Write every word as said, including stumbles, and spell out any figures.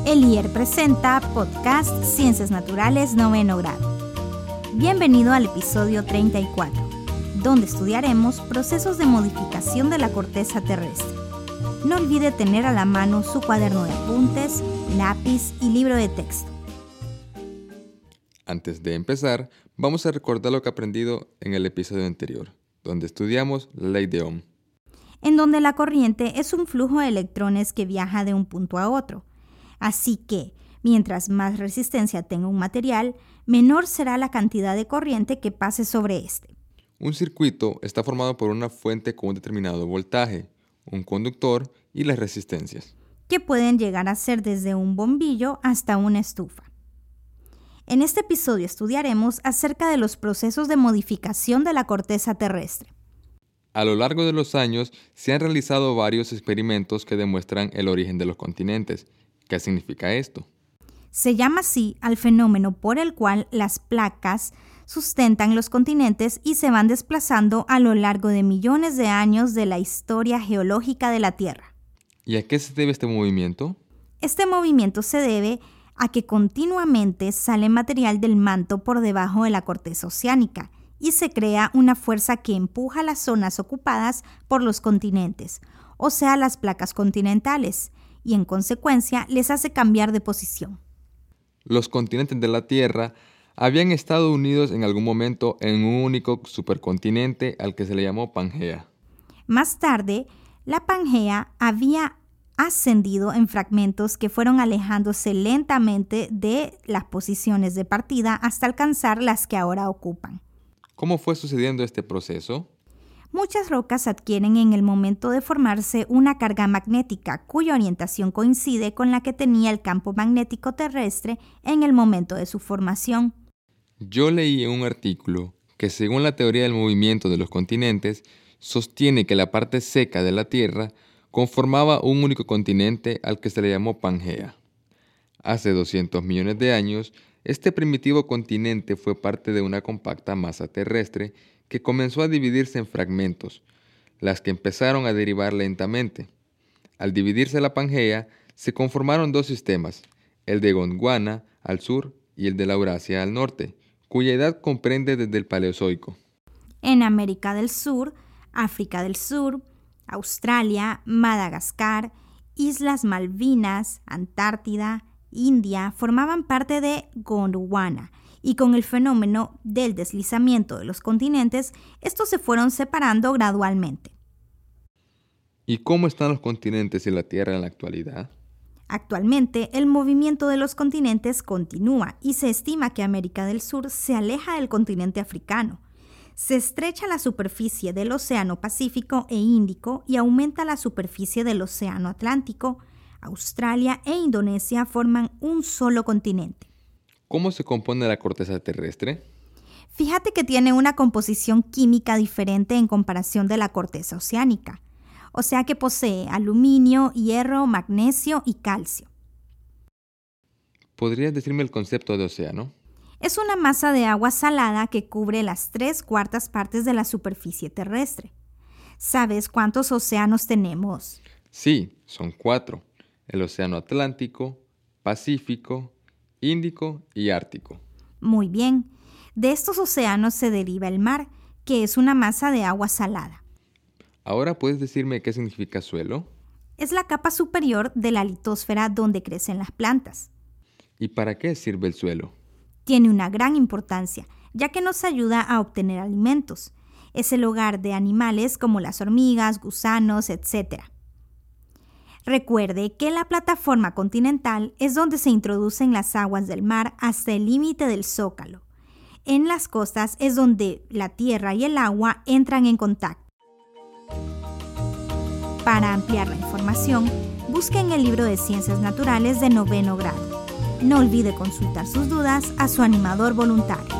El I E R presenta Podcast Ciencias Naturales Noveno Grado. Bienvenido al episodio treinta y cuatro, donde estudiaremos procesos de modificación de la corteza terrestre. No olvide tener a la mano su cuaderno de apuntes, lápiz y libro de texto. Antes de empezar, vamos a recordar lo que aprendido en el episodio anterior, donde estudiamos la ley de Ohm. En donde la corriente es un flujo de electrones que viaja de un punto a otro. Así que, mientras más resistencia tenga un material, menor será la cantidad de corriente que pase sobre este. Un circuito está formado por una fuente con un determinado voltaje, un conductor y las resistencias, que pueden llegar a ser desde un bombillo hasta una estufa. En este episodio estudiaremos acerca de los procesos de modificación de la corteza terrestre. A lo largo de los años se han realizado varios experimentos que demuestran el origen de los continentes. ¿Qué significa esto? Se llama así al fenómeno por el cual las placas sustentan los continentes y se van desplazando a lo largo de millones de años de la historia geológica de la Tierra. ¿Y a qué se debe este movimiento? Este movimiento se debe a que continuamente sale material del manto por debajo de la corteza oceánica y se crea una fuerza que empuja las zonas ocupadas por los continentes, o sea, las placas continentales, y en consecuencia les hace cambiar de posición. Los continentes de la Tierra habían estado unidos en algún momento en un único supercontinente al que se le llamó Pangea. Más tarde, la Pangea había ascendido en fragmentos que fueron alejándose lentamente de las posiciones de partida hasta alcanzar las que ahora ocupan. ¿Cómo fue sucediendo este proceso? Muchas rocas adquieren en el momento de formarse una carga magnética cuya orientación coincide con la que tenía el campo magnético terrestre en el momento de su formación. Yo leí en un artículo que según la teoría del movimiento de los continentes, sostiene que la parte seca de la Tierra conformaba un único continente al que se le llamó Pangea. Hace doscientos millones de años, este primitivo continente fue parte de una compacta masa terrestre que comenzó a dividirse en fragmentos, las que empezaron a derivar lentamente. Al dividirse la Pangea, se conformaron dos sistemas, el de Gondwana al sur y el de Laurasia al norte, cuya edad comprende desde el Paleozoico. En América del Sur, África del Sur, Australia, Madagascar, Islas Malvinas, Antártida, India formaban parte de Gondwana, y con el fenómeno del deslizamiento de los continentes, estos se fueron separando gradualmente. ¿Y cómo están los continentes y la Tierra en la actualidad? Actualmente, el movimiento de los continentes continúa y se estima que América del Sur se aleja del continente africano. Se estrecha la superficie del Océano Pacífico e Índico y aumenta la superficie del Océano Atlántico. Australia e Indonesia forman un solo continente. ¿Cómo se compone la corteza terrestre? Fíjate que tiene una composición química diferente en comparación de la corteza oceánica, o sea que posee aluminio, hierro, magnesio y calcio. ¿Podrías decirme el concepto de océano? Es una masa de agua salada que cubre las tres cuartas partes de la superficie terrestre. ¿Sabes cuántos océanos tenemos? Sí, son cuatro. El océano Atlántico, Pacífico, Índico y Ártico. Muy bien. De estos océanos se deriva el mar, que es una masa de agua salada. ¿Ahora puedes decirme qué significa suelo? Es la capa superior de la litosfera donde crecen las plantas. ¿Y para qué sirve el suelo? Tiene una gran importancia, ya que nos ayuda a obtener alimentos. Es el hogar de animales como las hormigas, gusanos, etcétera. Recuerde que la plataforma continental es donde se introducen las aguas del mar hasta el límite del zócalo. En las costas es donde la tierra y el agua entran en contacto. Para ampliar la información, busquen el libro de Ciencias Naturales de noveno grado. No olvide consultar sus dudas a su animador voluntario.